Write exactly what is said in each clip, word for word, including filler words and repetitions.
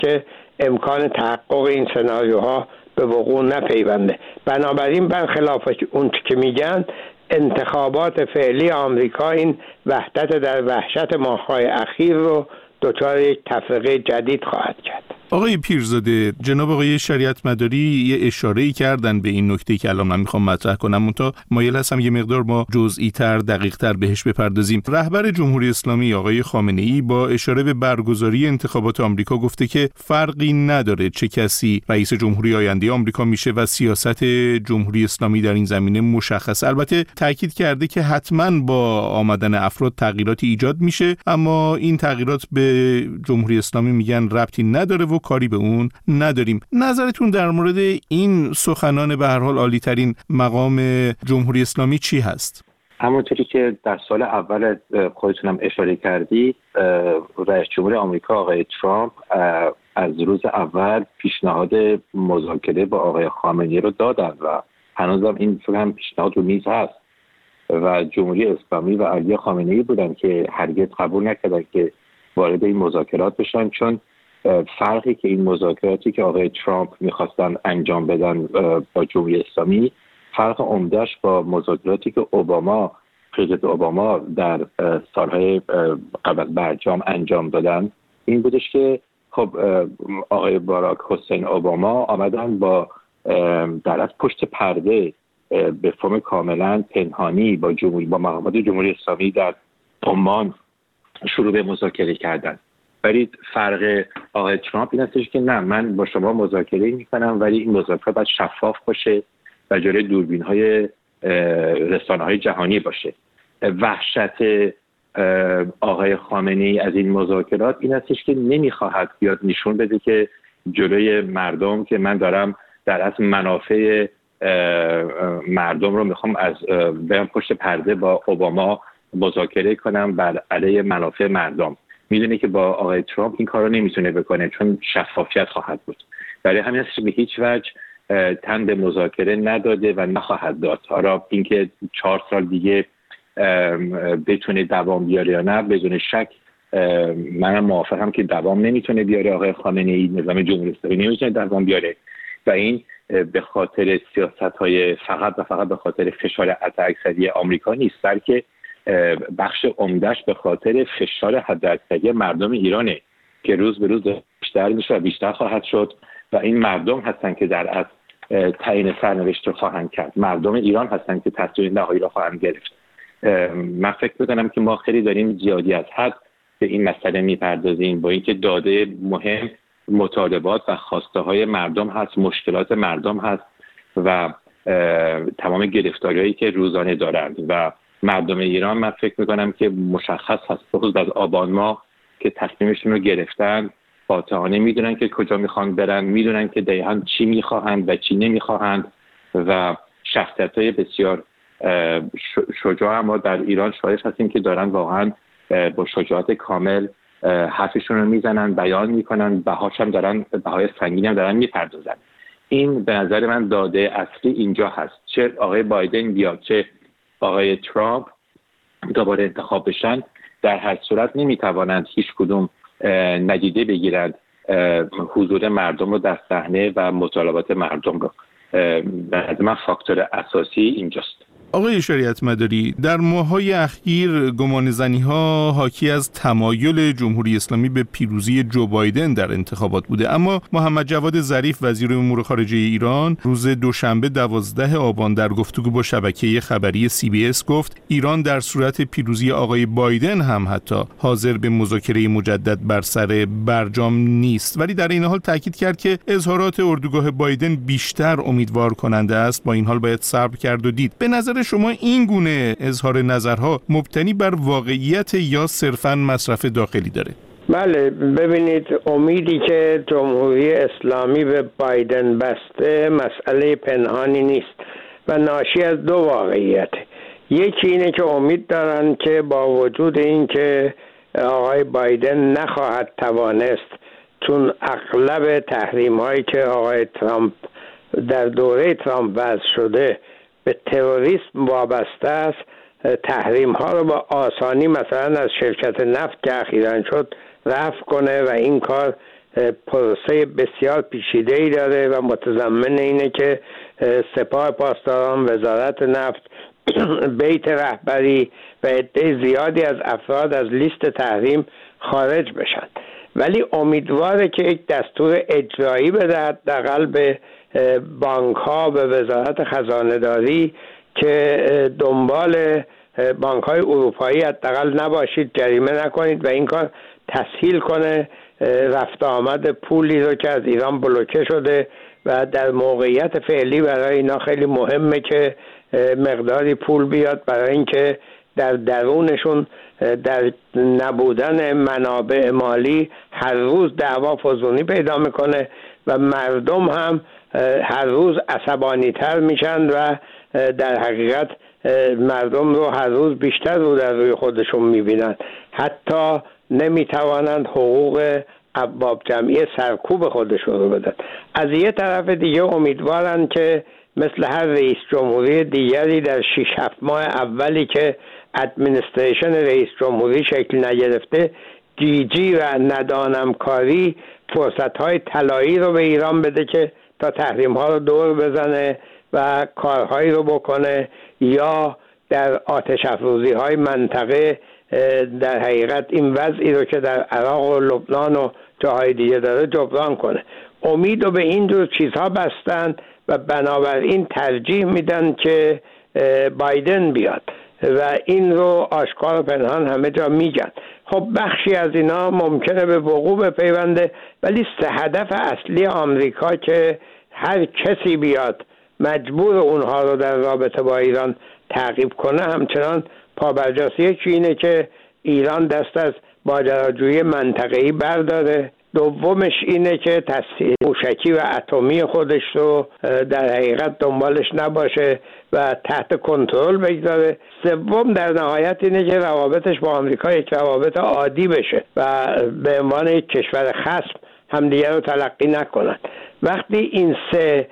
که امکان تحقق این سناریوها به وقوع نپیونده. بنابراین برخلاف اون که میگن انتخابات فعلی آمریکا این وحدت در وحشت ماه‌های اخیر رو دچار یک تفرقه جدید خواهد کرد. آقای پیرزاده، جناب آقای شریعت مداری یه اشاره‌ای کردن به این نکته که الان من میخوام مطرح کنم، منتها مایل هستم یه مقدار ما جزئی تر دقیق تر بهش بپردازیم. رهبر جمهوری اسلامی آقای خامنه‌ای با اشاره به برگزاری انتخابات آمریکا گفته که فرقی نداره چه کسی رئیس جمهوری آینده آمریکا میشه و سیاست جمهوری اسلامی در این زمینه مشخص. البته تاکید کرده که حتما با آمدن افراد تغییراتی ایجاد میشه، اما این تغییرات به جمهوری اسلامی میگن ربطی نداره و کاری به اون نداریم. نظرتون در مورد این سخنان به هر حال عالی ترین مقام جمهوری اسلامی چی هست؟ همونطوری که در سال اول خودتونم اشاره کردی، رئیس جمهور آمریکا آقای ترامپ از روز اول پیشنهاد مذاکره با آقای خامنه‌ای رو دادن و هنوزم این هم پیشنهاد رو میز هست و جمهوری اسلامی و علی خامنه‌ای بودن که هرگز قبول نکردن که وارد این مذاکرات بشن، چون فرقی که این مذاکراتی که آقای ترامپ میخواستن انجام بدن با جمهوری اسلامی، فرق عمدهش با مذاکراتی که اوباما پرزیدنت اوباما در سالهای قبل برجام انجام دادن این بودش که خب آقای باراک حسین اوباما آمدن با در از پشت پرده به فرم کاملا پنهانی با جمهوری با مقامات جمهوری اسلامی در عمان شروع به مذاکره کردن. ولی فرق آقای ترامپ این هستش که نه، من با شما مذاکره میکنم ولی این مذاکره باید شفاف باشه و جلوی دوربین های رسانه های جهانی باشه. وحشت آقای خامنه‌ای از این مذاکرات این هستش که نمیخواهد بیاد نشون بده که جلوی مردم که من دارم در اصل منافع مردم رو میخوام از بیام پشت پرده با اوباما مذاکره کنم بر علیه منافع مردم. میدونه که با آقای ترامپ این کار رو نمیتونه بکنه چون شفافیت خواهد بود. برای همین است که به هیچ وجه تن به مذاکره نداده و نخواهد داد. حالا اینکه چهار سال دیگه بتونه دوام بیاره یا نه، بدون شک منم موافقم که دوام نمیتونه بیاره. آقای خامنه‌ای نظام جمهوری اسلامی نمیتونه دوام بیاره و این به خاطر سیاست‌های فقط و فقط به خاطر فشار حداکثری آمریکا نیست، بلکه بخش عمدهش به خاطر فشار حداکثری مردم ایرانه که روز به روز بیشتر میشه و بیشتر خواهد شد و این مردم هستن که در اصل تعیین سرنوشت رو خواهند کرد. مردم ایران هستن که تصمیم نهایی را خواهند گرفت. من فکر می‌کنم که ما خیلی داریم زیادی از حد به این مسئله میپردازیم، با اینکه داده مهم مطالبات و خواسته های مردم هست، مشکلات مردم هست و تمام گرفتاری‌هایی که روزانه دارند و مردم ایران من فکر میکنم که مشخص هست بخصوص از آبان ماه که تصمیمشون رو گرفتن، قاطعانه میدونن که کجا میخوان برن، میدونن که دقیقاً چی میخواهند و چی نمیخواهند و شخصیت‌های بسیار شجاع ما در ایران شاهد هستیم که دارن واقعاً با شجاعت کامل حرفشون رو میزنن، بیان میکنن، بهاش هم دارن، بهای سنگینی هم دارن میپردازن. این به نظر من داده اصلی اینجا هست. چه آقای بایدن بیاد چه آقای ترامپ دوباره انتخاب بشن، در هر صورت نمیتوانند هیچ کدوم ندیده بگیرند حضور مردم رو در صحنه و مطالبات مردم رو. به نظر من فاکتور اساسی اینجاست. آقای شریعت مداری، در ماه‌های اخیر گمانه‌زنی‌ها حاکی از تمایل جمهوری اسلامی به پیروزی جو بایدن در انتخابات بوده، اما محمد جواد ظریف وزیر امور خارجه ایران روز دوشنبه دوازده آبان در گفتگو با شبکه خبری سی بی اس گفت ایران در صورت پیروزی آقای بایدن هم حتی حاضر به مذاکره مجدد بر سر برجام نیست، ولی در این حال تاکید کرد که اظهارات اردوگاه بایدن بیشتر امیدوار کننده است، با این حال باید صبر کرد و دید. به نظر شما این گونه اظهار نظرها مبتنی بر واقعیت یا صرفاً مصرف داخلی داره؟ بله، ببینید امیدی که جمهوری اسلامی به بایدن بسته مسئله پنهانی نیست و ناشی از دو واقعیت. یکی اینه که امید دارن که با وجود این که آقای بایدن نخواهد توانست، چون اغلب تحریم هایی که آقای ترامپ در دوره ترامپ وضع شده به تروریسم وابسته است، تحریم ها رو با آسانی مثلا از شرکت نفت که اخیراً شد رفع کنه و این کار پروسه بسیار پیچیده‌ای داره و متضمن اینه که سپاه پاسداران، وزارت نفت، بیت رهبری و عده زیادی از افراد از لیست تحریم خارج بشن. ولی امیدواره که یک دستور اجرایی بده حداقل به بانک ها، به وزارت خزانه داری که دنبال بانک های اروپایی حداقل نباشید، جریمه نکنید و این کار تسهیل کنه رفت آمد پولی رو که از ایران بلوکه شده و در موقعیت فعلی برای اینا خیلی مهمه که مقداری پول بیاد برای اینکه در درونشون در نبودن منابع مالی هر روز دعوا فزونی پیدا میکنه و مردم هم هر روز عصبانی تر میشن و در حقیقت مردم رو هر روز بیشتر رو در روی خودشون میبینن، حتی نمیتوانند حقوق ارباب جمعی سرکوب خودشون رو بدن. از یه طرف دیگه امیدوارن که مثل هر رئیس جمهوری دیگری در شش هفت ماه اولی که ادمنستریشن رئیس جمهوری شکل نگرفته، گیجی و ندانمکاری فرصت‌های طلایی رو به ایران بده که تا تحریم‌ها رو دور بزنه و کارهایی رو بکنه یا در آتش افروزی‌های منطقه در حقیقت این وضعی رو که در عراق و لبنان و جاهای دیگه داره جبران کنه. امید رو به این جور چیزها بستن و بنابراین ترجیح میدن که بایدن بیاد و این رو آشکار و پنهان همه جا میگن. خب بخشی از اینا ممکنه به وقوع بپیونده، ولی سه هدف اصلی آمریکا که هر کسی بیاد مجبور اونها رو در رابطه با ایران تعقیب کنه همچنان پابرجاست. یکی اینه که ایران دست از ماجراجویی منطقه‌ای برداره، دومش اینه که تسهیل موشکی و اتمی خودش رو در حقیقت دنبالش نباشه و تحت کنترل بگذاره، سوم در نهایت اینه که روابطش با آمریکا یک روابط عادی بشه و به عنوان یک کشور خصم همدیگه رو تلقی نکنن. وقتی این سه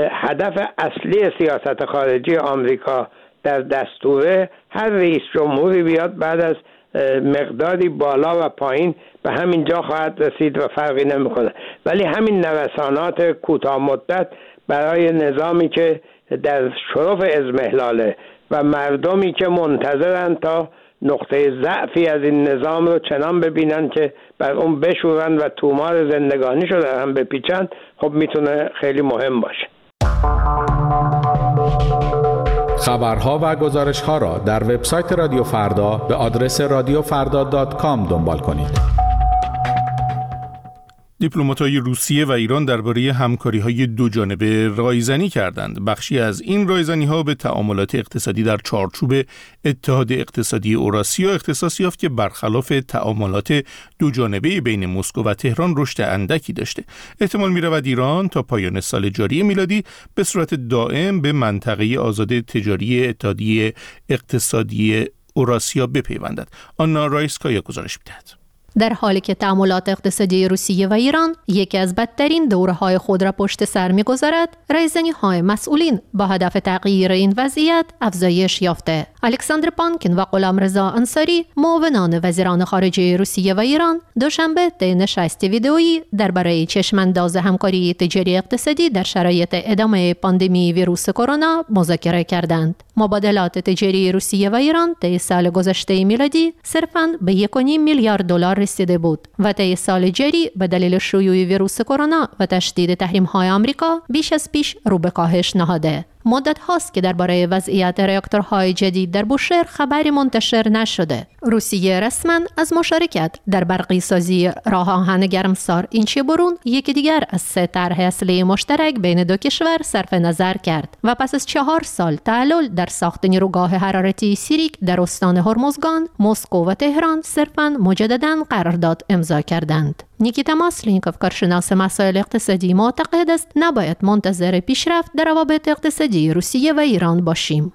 هدف اصلی سیاست خارجی آمریکا در دستوره، هر رئیس جمهوری بیاد بعد از مقداری بالا و پایین به همین جا خواهد رسید و فرقی نمیکنه. ولی همین نوسانات کوتاه مدت برای نظامی که در شرف اضمحلاله و مردمی که منتظرن تا نقطه ضعفی از این نظام رو چنان ببینن که بر اون بشورن و تومار زندگانیشو در هم بپیچن، خب میتونه خیلی مهم باشه. خبرها و گزارش‌ها را در وبسایت رادیو فردا به آدرس رادیو فردا دات کام دنبال کنید. دیپلمات‌های روسیه و ایران درباره همکاری‌های دوجانبه رایزنی کردند. بخشی از این رایزنی‌ها به تعاملات اقتصادی در چارچوب اتحاد اقتصادی اوراسیا اختصاص یافت که برخلاف تعاملات دوجانبه بین مسکو و تهران رشد اندکی داشته. احتمال می‌رود ایران تا پایان سال جاری میلادی به صورت دائم به منطقه آزاد تجاری اتحادیه اقتصادی اوراسیا بپیوندد. آنا رایسکایا گزارش می‌دهد. در حالی که تعاملات اقتصادی روسیه و ایران یکی از بدترین دوره‌های خود را پشت سر می‌گذارد، رایزنی‌های مسئولین با هدف تغییر این وضعیت افزایش یافته. الکساندر پانکین و غلامرضا انصاری، معاونان وزیران خارجه روسیه و ایران، دوشنبه طی نشست ویدئویی درباره چشم‌انداز همکاری تجاری اقتصادی در شرایط ادامه پاندمی ویروس کرونا مذاکره کردند. مبادلات تجاری روسیه و ایران طی سال گذشته میلادی صرفاً به یک و نیم میلیارد دلار رسیده بود و طی سال جاری به دلیل شیوع ویروس کرونا و تشدید تحریم‌های آمریکا بیش از پیش رو به کاهش نهاده. مدت هاست که درباره وضعیت راکتورهای جدید در بوشهر خبری منتشر نشده. روسیه رسما از مشارکت در برقی سازی راه آهن گرمسار اینچه برون یکی دیگر از سه طرح اصلی مشترک بین دو کشور صرف نظر کرد و پس از چهار سال تعلل در ساخت نیروگاه حرارتی سیریک در استان هرمزگان، مسکو و تهران صرفاً مجدداً قرارداد امضا کردند. نیکیتا ماسلینکوف، کارشناس مسائل اقتصادی، معتقد است نباید منتظر پیشرفت در روابط اقتصادی روسیه و ایران باشیم.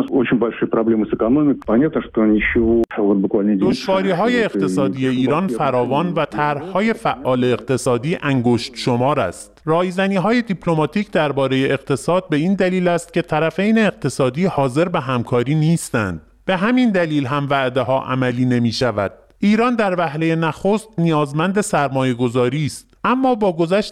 دشواری‌های اقتصادی ایران فراوان و طرح‌های فعال اقتصادی انگشت شمار است. رایزنی‌های دیپلماتیک درباره اقتصاد به این دلیل است که طرفین اقتصادی حاضر به همکاری نیستند. به همین دلیل هم وعده‌ها عملی نمی‌شود. ایران در وهله نخست نیازمند سرمایه‌گذاری است. اما با گذشت